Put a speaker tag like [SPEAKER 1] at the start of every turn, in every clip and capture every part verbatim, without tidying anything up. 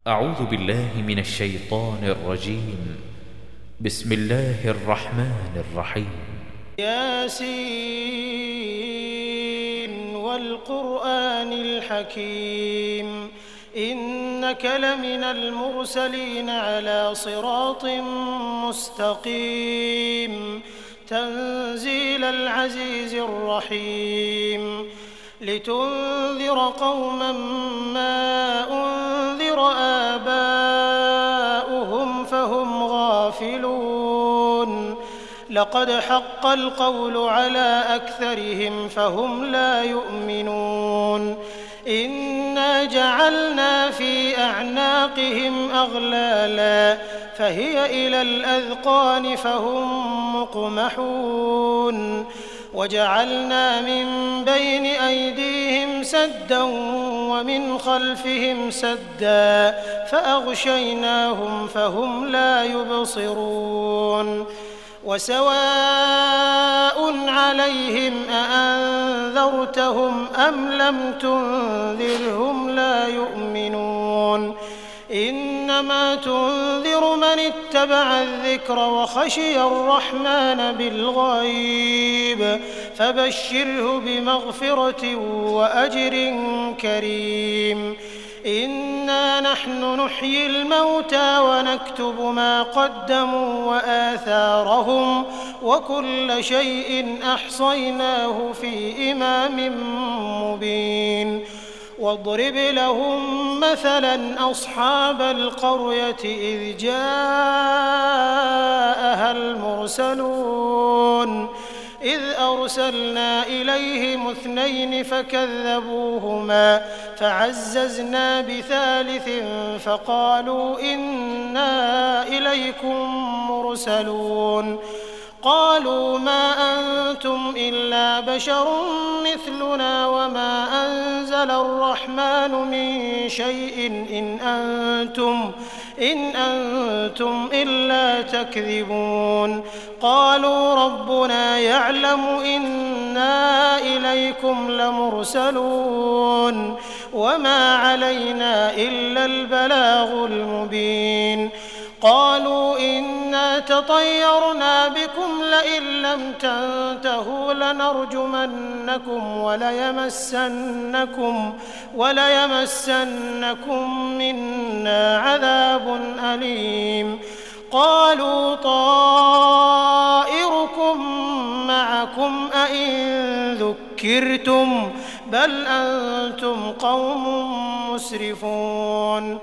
[SPEAKER 1] أعوذ بالله من الشيطان الرجيم. بسم الله الرحمن الرحيم.
[SPEAKER 2] ياسين والقرآن الحكيم إنك لمن المرسلين على صراط مستقيم تنزيل العزيز الرحيم لتنذر قوما ما أنذر آباؤهم فهم غافلون لقد حق القول على أكثرهم فهم لا يؤمنون إنا جعلنا في أعناقهم أغلالا فهي إلى الأذقان فهم مقمحون وجعلنا من بين أيديهم سدا ومن خلفهم سدا فأغشيناهم فهم لا يبصرون وسواء عليهم أأنذرتهم أم لم تنذرهم لا يؤمنون إنما تنذر من اتبع الذكر وخشي الرحمن بالغيب فبشره بمغفرة وأجر كريم إنا نحن نحيي الموتى ونكتب ما قدموا وآثارهم وكل شيء أحصيناه في إمام مبين واضرب لهم مثلا أصحاب القرية إذ جاءها المرسلون إذ أرسلنا إليهم اثنين فكذبوهما فعززنا بثالث فقالوا إنا إليكم مرسلون قالوا ما أنتم إلا بشر مثلنا وما أنزل الرحمن من شيء إن أنتم إن أنتم إلا تكذبون قالوا ربنا يعلم إنا إليكم لمرسلون وما علينا إلا البلاغ المبين قالوا إنا تطيرنا بكم لئن لم تنتهوا لنرجمنكم وليمسنكم وليمسنكم منا عذاب أليم قالوا طائركم معكم أئن ذكرتم بل أنتم قوم مسرفون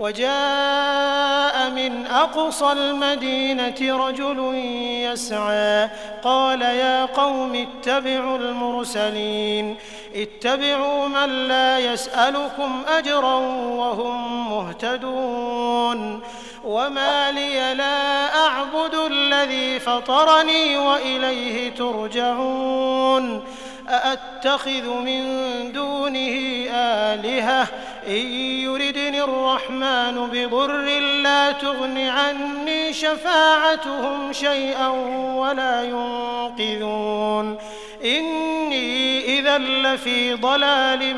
[SPEAKER 2] وجاء من أقصى المدينة رجل يسعى قال يا قوم اتبعوا المرسلين اتبعوا من لا يسألكم أجرا وهم مهتدون وما لي لا أعبد الذي فطرني وإليه ترجعون أأتخذ من دونه آلهة إن يردني الرحمن بضر لا تغن عني شفاعتهم شيئا ولا ينقذون إني إذا لفي ضلال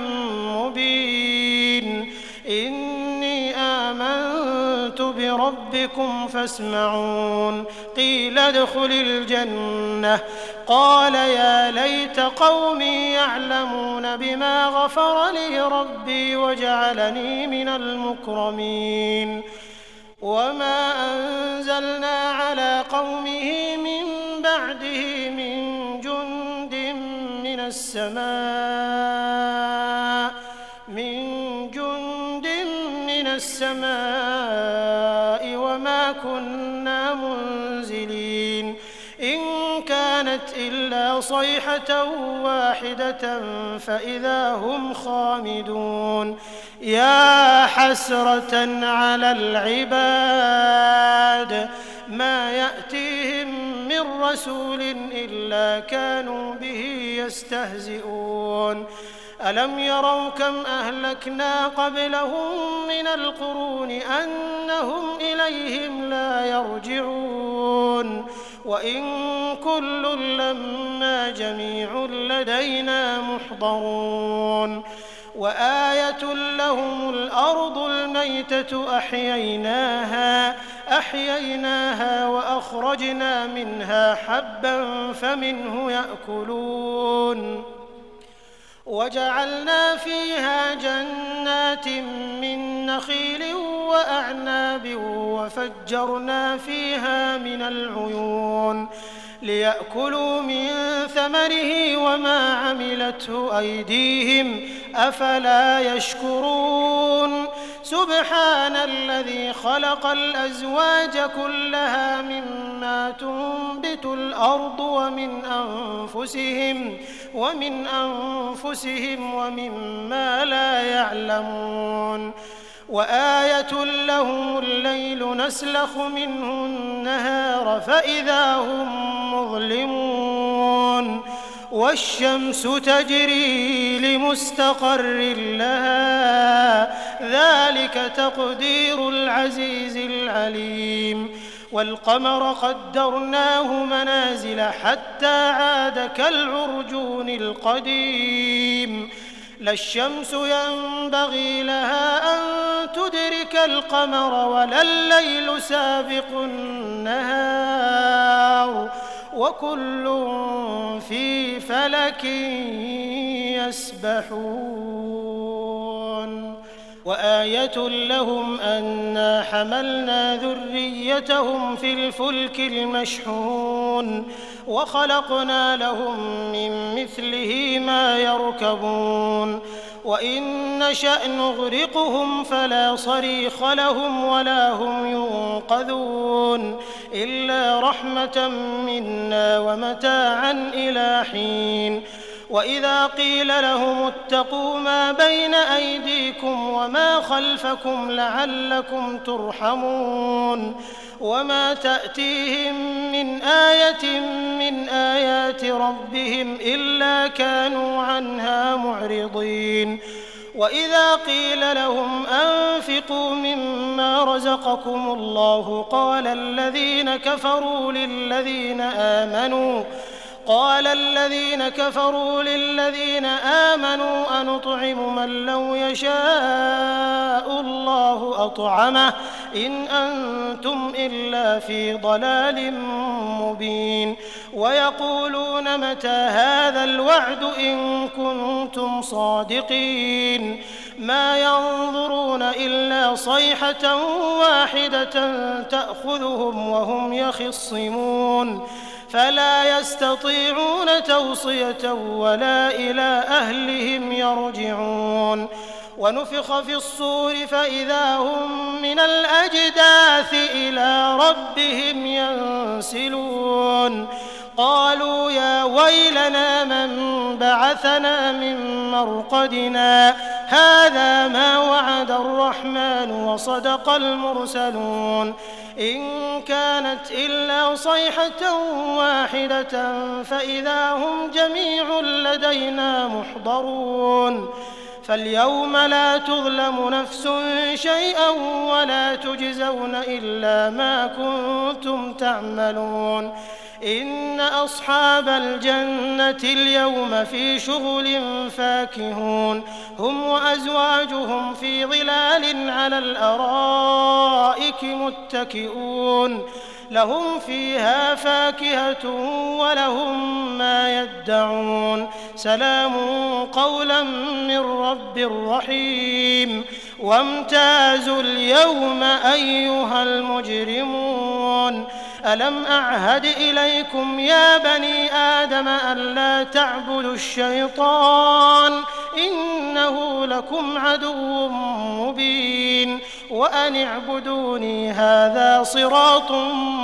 [SPEAKER 2] مبين إني آمنت بربكم فاسمعون قيل ادخل الجنة قال يا ليت قومي يعلمون بما غفر لي ربي وجعلني من المكرمين وما أنزلنا على قومه من بعده من جند من السماء من جند من السماء وما كنا منزلين إن كانت إلا صيحة واحدة فإذا هم خامدون يا حسرة على العباد ما يأتيهم من رسول إلا كانوا به يستهزئون ألم يروا كم أهلكنا قبلهم من القرون أنهم إليهم لا يرجعون وإن كل لما جميع لدينا محضرون وآية لهم الأرض الميتة أحييناها أحييناها وأخرجنا منها حبا فمنه يأكلون وجعلنا فيها جنات من نخيل وأعناب وفجرنا فيها من العيون ليأكلوا من ثمره وما عملته أيديهم أفلا يشكرون سبحان الذي خلق الأزواج كلها مما تنبت الأرض ومن أنفسهم ومن أنفسهم ومما لا يعلمون وآية لهم الليل نسلخ منه النهار فإذا هم مظلمون والشمس تجري لمستقر لها ذلك تقدير العزيز العليم والقمر قدرناه منازل حتى عاد كالعرجون القديم لا الشمس ينبغي لها أن تدرك القمر ولا الليل سابق النهار وكل في فلك يسبحون وآية لهم أنا حملنا ذريتهم في الفلك المشحون وخلقنا لهم من مثله ما يركبون وإن نشأ نغرقهم فلا صريخ لهم ولا هم ينقذون إلا رحمة منا ومتاعا إلى حين وإذا قيل لهم اتقوا ما بين أيديكم وما خلفكم لعلكم ترحمون وما تأتيهم من آية من آيات ربهم إلا كانوا عنها معرضين وإذا قيل لهم أنفقوا مما رزقكم الله قال الذين كفروا للذين آمنوا قال الذين كفروا للذين آمنوا أنطعم من لو يشاء الله أطعمه إن أنتم إلا في ضلال مبين ويقولون متى هذا الوعد إن كنتم صادقين ما ينظرون إلا صيحة واحدة تأخذهم وهم يخصمون فلا يستطيعون توصية ولا إلى أهلهم يرجعون ونفخ في الصور فإذا هم من الأجداث إلى ربهم ينسلون قالوا يا ويلنا من بعثنا من مرقدنا هذا ما وعد الرحمن وصدق المرسلون إن كانت إلا صيحة واحدة فإذا هم جميع لدينا محضرون فاليوم لا تظلم نفس شيئا ولا تجزون إلا ما كنتم تعملون إن أصحاب الجنة اليوم في شغل فاكهون هم وأزواجهم في ظلال على الأرائك متكئون لهم فيها فاكهة ولهم ما يدعون سلام قولا من رب رحيم وامتازوا اليوم أيها المجرمون ألم أعهد إليكم يا بني آدم ألا تعبدوا الشيطان إنه لكم عدو مبين وأن اعبدوني هذا صراط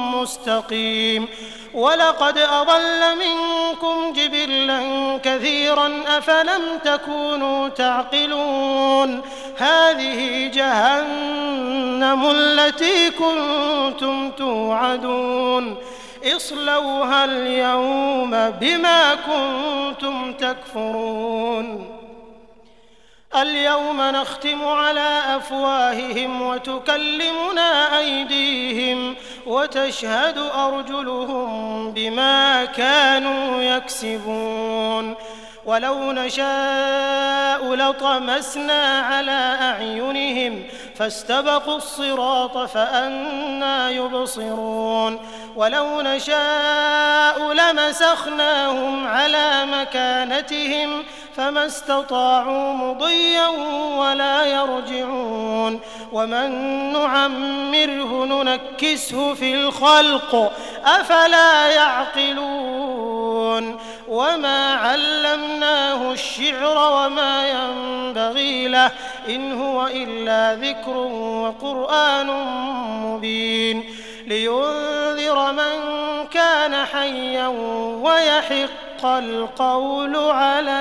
[SPEAKER 2] مستقيم ولقد أضل منكم جبلا كثيرا أفلم تكونوا تعقلون هذه جهنم التي كنتم توعدون اصلوها اليوم بما كنتم تكفرون اليوم نختم على أفواههم وتكلمنا أيديهم وتشهد أرجلهم بما كانوا يكسبون ولو نشاء لطمسنا على أعينهم فاستبقوا الصراط فأنى يبصرون ولو نشاء لمسخناهم على مكانتهم فما استطاعوا مضيا ولا يرجعون ومن نعمره ننكسه في الخلق أفلا يعقلون وما علمناه الشعر وما ينبغي له إن هو إلا ذكر وقرآن مبين لينذر من كان حيا ويحق القول على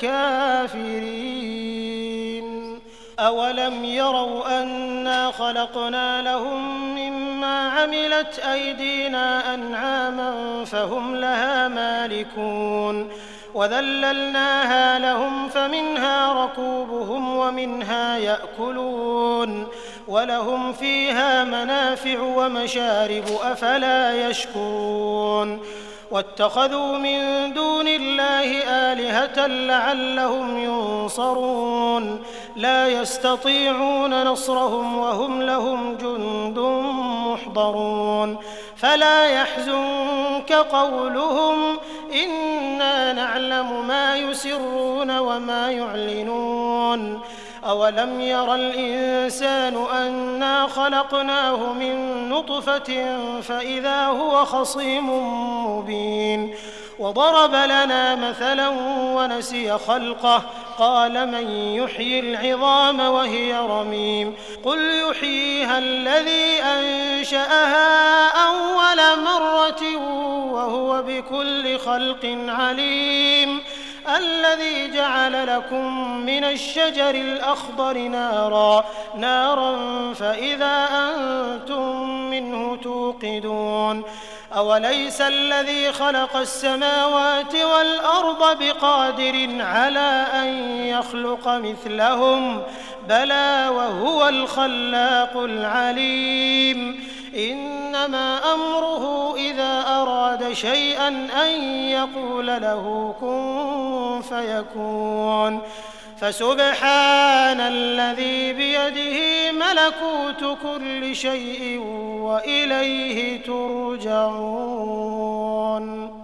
[SPEAKER 2] الكافرين أولم يروا أنا خلقنا لهم مما عملت أيدينا أنعاما فهم لها مالكون وذللناها لهم فمنها ركوبهم ومنها يأكلون ولهم فيها منافع ومشارب أفلا يشكرون واتخذوا من دون الله آلهة لعلهم ينصرون لا يستطيعون نصرهم وهم لهم جند محضرون فلا يحزنك قولهم إنا نعلم ما يسرون وما يعلنون أولم ير الإنسان أنا خلقناه من نطفة فإذا هو خصيم مبين وضرب لنا مثلا ونسي خلقه قال من يحيي العظام وهي رميم قل يحييها الذي أنشأها أول مرة وهو بكل خلق عليم الذي جعل لكم من الشجر الأخضر نارا نارا فإذا أنتم منه توقدون أوليس الذي خلق السماوات والأرض بقادر على أن يخلق مثلهم بلى وهو الخلاق العليم إنما أمره إذا أراد شيئا أن يقول له كن فيكون فسبحان الذي بيده ملكوت كل شيء وإليه ترجعون.